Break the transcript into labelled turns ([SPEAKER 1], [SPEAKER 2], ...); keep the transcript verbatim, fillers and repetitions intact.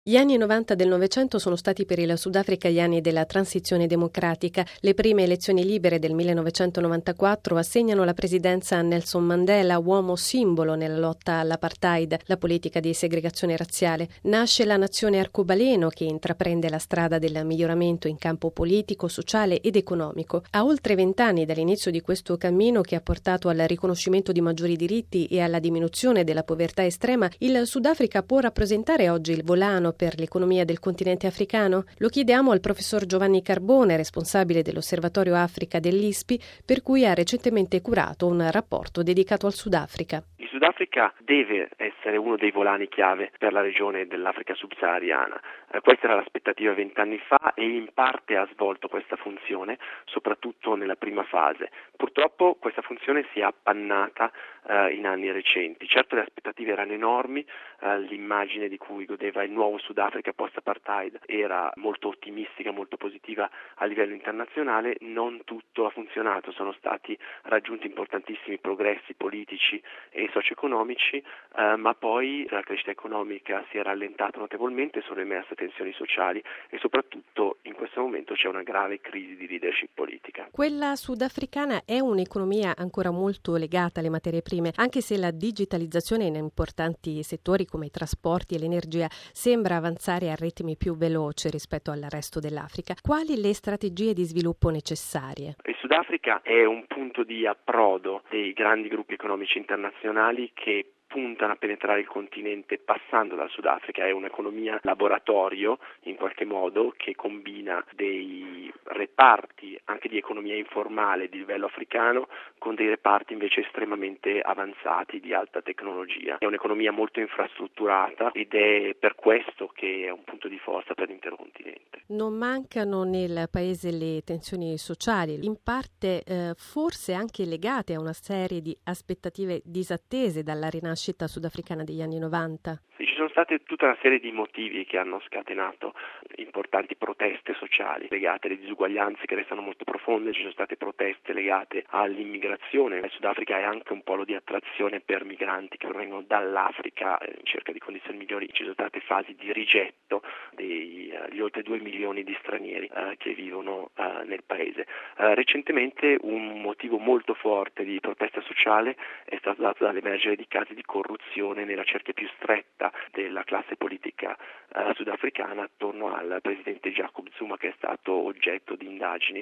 [SPEAKER 1] Gli anni novanta del Novecento sono stati per il Sudafrica gli anni della transizione democratica. Le prime elezioni libere del millenovecentonovantaquattro assegnano la presidenza a Nelson Mandela, uomo simbolo nella lotta all'apartheid, la politica di segregazione razziale. Nasce la nazione arcobaleno che intraprende la strada del miglioramento in campo politico, sociale ed economico. A oltre vent'anni dall'inizio di questo cammino che ha portato al riconoscimento di maggiori diritti e alla diminuzione della povertà estrema, il Sudafrica può rappresentare oggi il volano per l'economia del continente africano? Lo chiediamo al professor Giovanni Carbone, responsabile dell'Osservatorio Africa dell'I S P I, per cui ha recentemente curato un rapporto dedicato al Sudafrica.
[SPEAKER 2] Il Sudafrica deve essere uno dei volani chiave per la regione dell'Africa subsahariana. Eh, questa era l'aspettativa vent'anni fa e in parte ha svolto questa funzione, soprattutto nella prima fase. Purtroppo questa funzione si è appannata eh, in anni recenti. Certo le aspettative erano enormi, eh, l'immagine di cui godeva il nuovo Sudafrica post-apartheid era molto ottimistica, molto positiva a livello internazionale, non tutto ha funzionato, sono stati raggiunti importantissimi progressi politici e socio-economici, eh, ma poi la crescita economica si è rallentata notevolmente, sono emerse tensioni sociali e soprattutto in questo momento c'è una grave crisi di leadership politica.
[SPEAKER 1] Quella sudafricana è un'economia ancora molto legata alle materie prime, anche se la digitalizzazione in importanti settori come i trasporti e l'energia sembra avanzare a ritmi più veloci rispetto al resto dell'Africa. Quali le strategie di sviluppo necessarie?
[SPEAKER 2] Il Sudafrica è un punto di approdo dei grandi gruppi economici internazionali che puntano a penetrare il continente passando dal Sudafrica. È un'economia laboratorio in qualche modo che combina dei reparti anche di economia informale di livello africano con dei reparti invece estremamente avanzati di alta tecnologia. È un'economia molto infrastrutturata ed è per questo che è un punto di forza per l'intero continente.
[SPEAKER 1] Non mancano nel paese le tensioni sociali, in parte eh, forse anche legate a una serie di aspettative disattese dalla rinascita sudafricana degli anni novanta.
[SPEAKER 2] Sì, ci sono state tutta una serie di motivi che hanno scatenato importanti proteste sociali legate alle disuguaglianze che restano molto profonde, ci sono state proteste legate all'immigrazione. Il Sudafrica è anche un polo di attrazione per migranti che provengono dall'Africa in cerca di condizioni migliori, ci sono state fasi di rigetto degli uh, oltre due milioni di stranieri uh, che vivono uh, nel paese. Uh, recentemente un motivo molto forte di protesta sociale è stato dato dall'emergere di casi di corruzione nella cerchia più stretta della classe politica uh, sudafricana attorno al presidente Jacob Zuma, che è stato oggetto di indagini